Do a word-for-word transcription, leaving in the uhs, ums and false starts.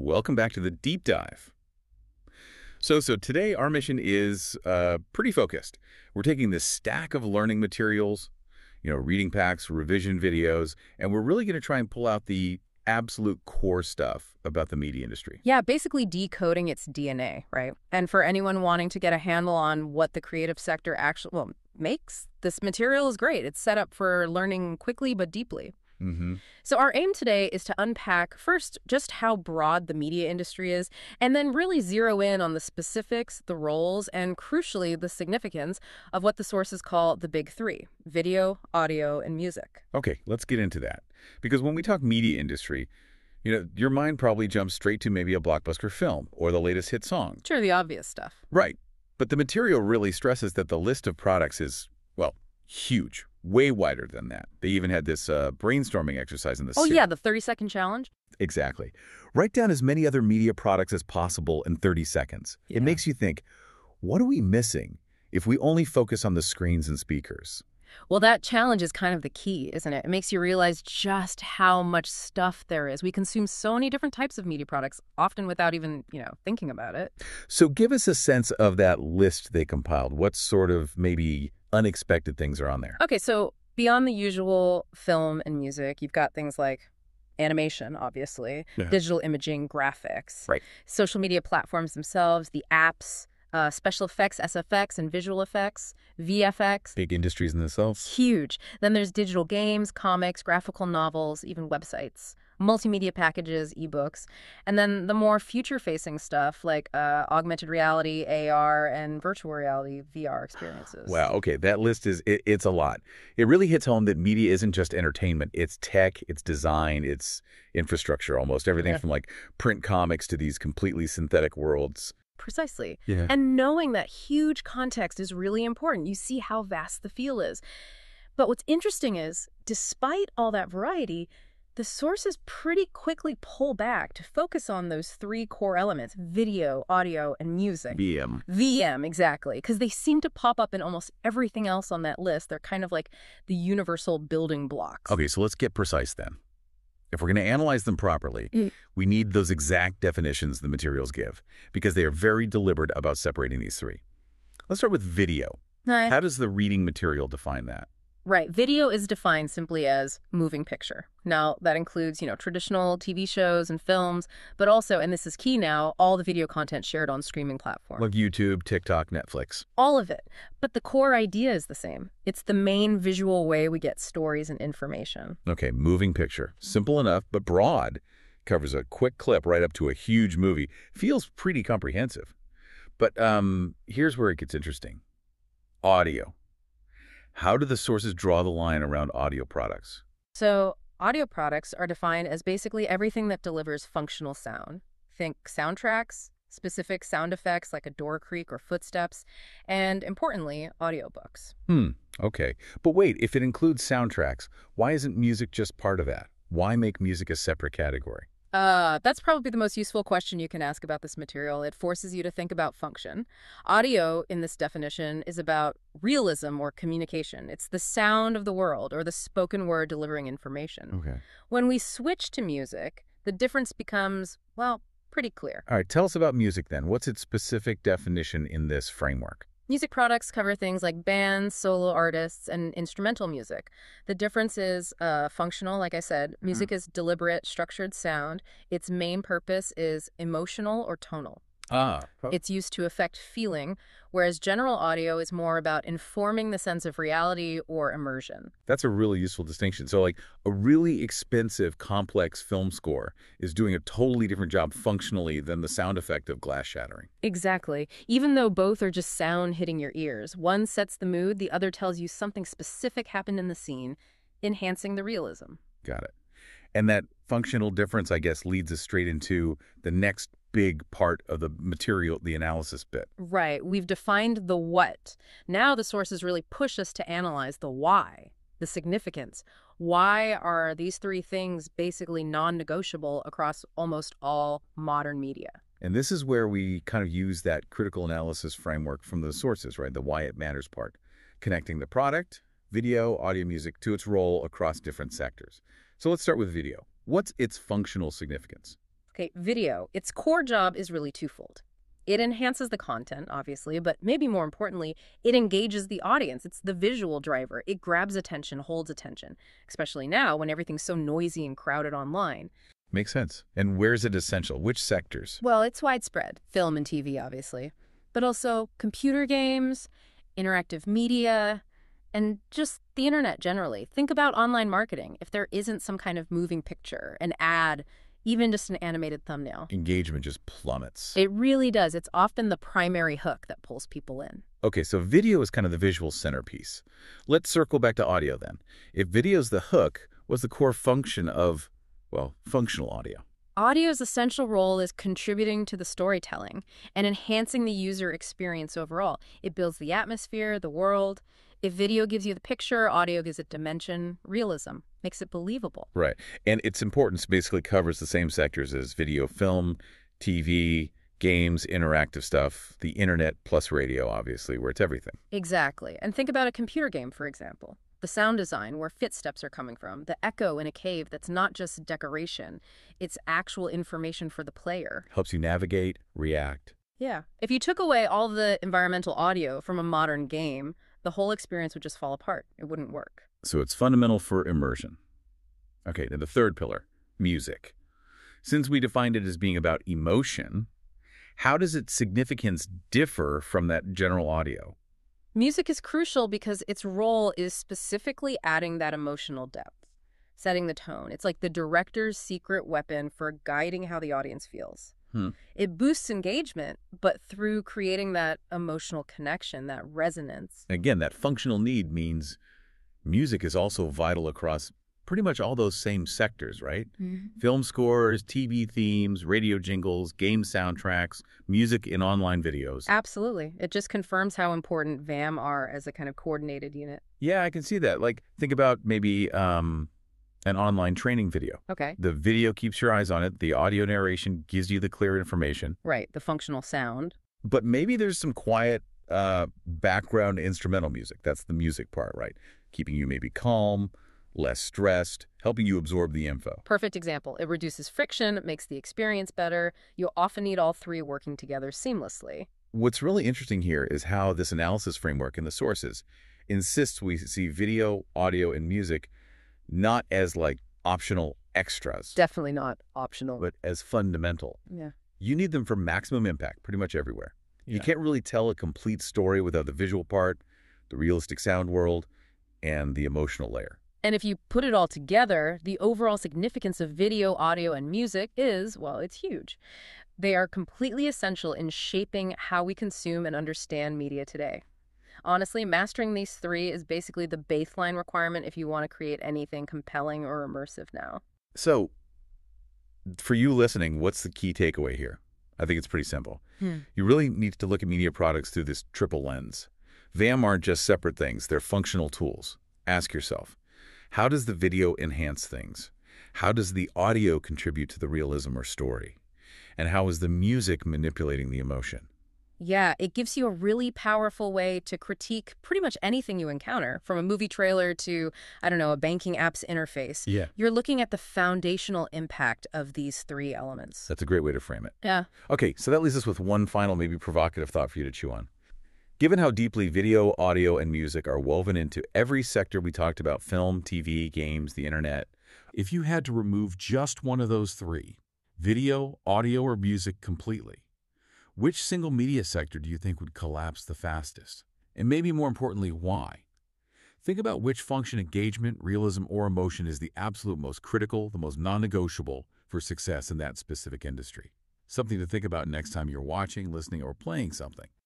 Welcome back to the deep dive. So, so today our mission is uh, pretty focused. We're taking this stack of learning materials, you know, reading packs, revision videos, and we're really going to try and pull out the absolute core stuff about the media industry. Yeah, basically decoding its D N A, right? And for anyone wanting to get a handle on what the creative sector actually, well, makes, this material is great. It's set up for learning quickly but deeply. Mm-hmm. So our aim today is to unpack, first, just how broad the media industry is, and then really zero in on the specifics, the roles, and crucially, the significance of what the sources call the big three: video, audio, and music. Okay, let's get into that. Because when we talk media industry, you know, your mind probably jumps straight to maybe a blockbuster film or the latest hit song. Sure, the obvious stuff. Right. But the material really stresses that the list of products is, well, huge. Way wider than that. They even had this uh, brainstorming exercise in the Oh, series. yeah, the thirty-second challenge? Exactly. Write down as many other media products as possible in thirty seconds. Yeah. It makes you think, what are we missing if we only focus on the screens and speakers? Well, that challenge is kind of the key, isn't it? It makes you realize just how much stuff there is. We consume so many different types of media products, often without even, you know, thinking about it. So give us a sense of that list they compiled. What sort of maybe unexpected things are on there? Okay, so beyond the usual film and music, you've got things like animation, obviously, Yeah. digital imaging, graphics, Right. social media platforms themselves, the apps, uh, special effects, S F X, and visual effects, V F X. Big industries in themselves. Huge. Then there's digital games, comics, graphical novels, even websites, multimedia packages, ebooks, and then the more future-facing stuff like uh, augmented reality, A R, and virtual reality, V R experiences. Wow, okay, that list is, it, it's a lot. It really hits home that media isn't just entertainment. It's tech, it's design, it's infrastructure almost. Everything Yeah. from like print comics to these completely synthetic worlds. Precisely. Yeah. And knowing that huge context is really important. You see how vast the field is. But what's interesting is, despite all that variety, the sources pretty quickly pull back to focus on those three core elements: video, audio, and music. V M. V M, exactly, because they seem to pop up in almost everything else on that list. They're kind of like the universal building blocks. Okay, so let's get precise then. If we're going to analyze them properly, Mm. we need those exact definitions the materials give, because they are very deliberate about separating these three. Let's start with video. Right. How does the reading material define that? Right. Video is defined simply as moving picture. Now, that includes, you know, traditional T V shows and films, but also, and this is key now, all the video content shared on streaming platforms. Like YouTube, TikTok, Netflix. All of it. But the core idea is the same. It's the main visual way we get stories and information. Okay, moving picture. Simple enough, but broad. Covers a quick clip right up to a huge movie. Feels pretty comprehensive. But um, here's where it gets interesting. Audio. How do the sources draw the line around audio products? So, audio products are defined as basically everything that delivers functional sound. Think soundtracks, specific sound effects like a door creak or footsteps, and importantly, audiobooks. Hmm, okay. But wait, if it includes soundtracks, why isn't music just part of that? Why make music a separate category? Uh, that's probably the most useful question you can ask about this material. It forces you to think about function. Audio, in this definition, is about realism or communication. It's the sound of the world or the spoken word delivering information. Okay. When we switch to music, the difference becomes, well, pretty clear. All right, tell us about music then. What's its specific definition in this framework? Music products cover things like bands, solo artists, and instrumental music. The difference is uh, functional, like I said. Music is deliberate, structured sound. Its main purpose is emotional or tonal. Ah. It's used to affect feeling, whereas general audio is more about informing the sense of reality or immersion. That's a really useful distinction. So like a really expensive, complex film score is doing a totally different job functionally than the sound effect of glass shattering. Exactly. Even though both are just sound hitting your ears, one sets the mood, the other tells you something specific happened in the scene, enhancing the realism. Got it. And that functional difference, I guess, leads us straight into the next big part of the material, the analysis bit. Right. We've defined the what. Now the sources really push us to analyze the why, the significance. Why are these three things basically non-negotiable across almost all modern media? And this is where we kind of use that critical analysis framework from the sources, right? The why it matters part. Connecting the product, video, audio, music to its role across different sectors. So let's start with video. What's its functional significance? Okay, video. Its core job is really twofold. It enhances the content, obviously, but maybe more importantly, it engages the audience. It's the visual driver. It grabs attention, holds attention, especially now when everything's so noisy and crowded online. Makes sense. And where's it essential? Which sectors? Well, it's widespread. Film and T V, obviously. But also computer games, interactive media, and just the internet generally. Think about online marketing. If there isn't some kind of moving picture, an ad, even just an animated thumbnail. Engagement just plummets. It really does. It's often the primary hook that pulls people in. Okay, so video is kind of the visual centerpiece. Let's circle back to audio then. If video's the hook, what's the core function of, well, functional audio? Audio's essential role is contributing to the storytelling and enhancing the user experience overall. It builds the atmosphere, the world. If video gives you the picture, audio gives it dimension, realism, makes it believable. Right. And its importance basically covers the same sectors as video, film, T V, games, interactive stuff, the internet plus radio, obviously, where it's everything. Exactly. And think about a computer game, for example. The sound design, where footsteps are coming from, the echo in a cave that's not just decoration, it's actual information for the player. Helps you navigate, react. Yeah. If you took away all the environmental audio from a modern game, the whole experience would just fall apart. It wouldn't work. So it's fundamental for immersion. Okay, then the third pillar, music. Since we defined it as being about emotion, how does its significance differ from that general audio? Music is crucial because its role is specifically adding that emotional depth, setting the tone. It's like the director's secret weapon for guiding how the audience feels. Hmm. It boosts engagement, but through creating that emotional connection, that resonance. Again, that functional need means music is also vital across pretty much all those same sectors, right? Mm-hmm. Film scores, T V themes, radio jingles, game soundtracks, music in online videos. Absolutely. It just confirms how important V A M are as a kind of coordinated unit. Yeah, I can see that. Like, think about maybe um, an online training video. Okay. The video keeps your eyes on it. The audio narration gives you the clear information. Right. The functional sound. But maybe there's some quiet uh, background instrumental music. That's the music part, right? Keeping you maybe calm, less stressed, helping you absorb the info. Perfect example. It reduces friction, makes the experience better. You'll often need all three working together seamlessly. What's really interesting here is how this analysis framework in the sources insists we see video, audio, and music not as like optional extras, Definitely not optional. but as fundamental. Yeah. You need them for maximum impact pretty much everywhere. You Yeah. can't really tell a complete story without the visual part, the realistic sound world, and the emotional layer. And if you put it all together, the overall significance of video, audio, and music is, well, it's huge. They are completely essential in shaping how we consume and understand media today. Honestly, mastering these three is basically the baseline requirement if you want to create anything compelling or immersive now. So, for you listening, what's the key takeaway here? I think it's pretty simple. Hmm. You really need to look at media products through this triple lens. V A M aren't just separate things, they're functional tools. Ask yourself, how does the video enhance things? How does the audio contribute to the realism or story? And how is the music manipulating the emotion? Yeah, it gives you a really powerful way to critique pretty much anything you encounter, from a movie trailer to, I don't know, a banking app's interface. Yeah. You're looking at the foundational impact of these three elements. That's a great way to frame it. Yeah. Okay, so that leaves us with one final, maybe provocative thought for you to chew on. Given how deeply video, audio, and music are woven into every sector we talked about, film, T V, games, the internet, If you had to remove just one of those three, video, audio, or music completely, which single media sector do you think would collapse the fastest? And maybe more importantly, why? Think about which function, engagement, realism, or emotion is the absolute most critical, the most non-negotiable for success in that specific industry. Something to think about next time you're watching, listening, or playing something.